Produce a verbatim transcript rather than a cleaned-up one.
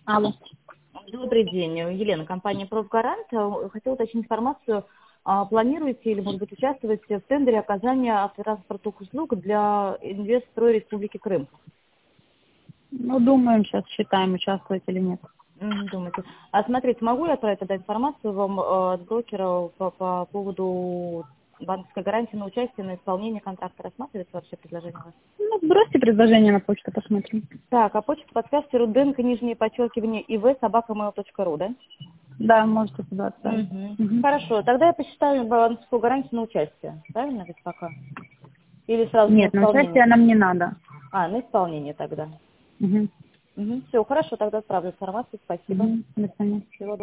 Алло. Добрый день, Елена, компания «Профгарант». Хотела уточнить информацию. А планируете или, может быть, участвуете в тендере оказания автотранспортных услуг для Инвестстроя Республики Крым? Ну, думаем, сейчас считаем, участвовать или нет. Мгм, думаете. А смотрите, могу я отправить тогда информацию вам э, от брокера по, по поводу банковской гарантии на участие, на исполнение контракта? Рассматривается вообще предложение у вас? Ну, бросьте предложение на почту, посмотрим. Так, а почту подскажите: руденко, нижнее подчеркивание, ив, собака mail точка ру, да? Да, можете туда отправить. Мгм. Угу. Хорошо, тогда я посчитаю банковскую гарантию на участие. Правильно ведь пока? Или сразу на Нет, на исполнение? участие нам не надо. А, на исполнение тогда. Угу. Угу. Все, хорошо, тогда отправлю информацию. Спасибо. Угу. До свидания. Всего доброго.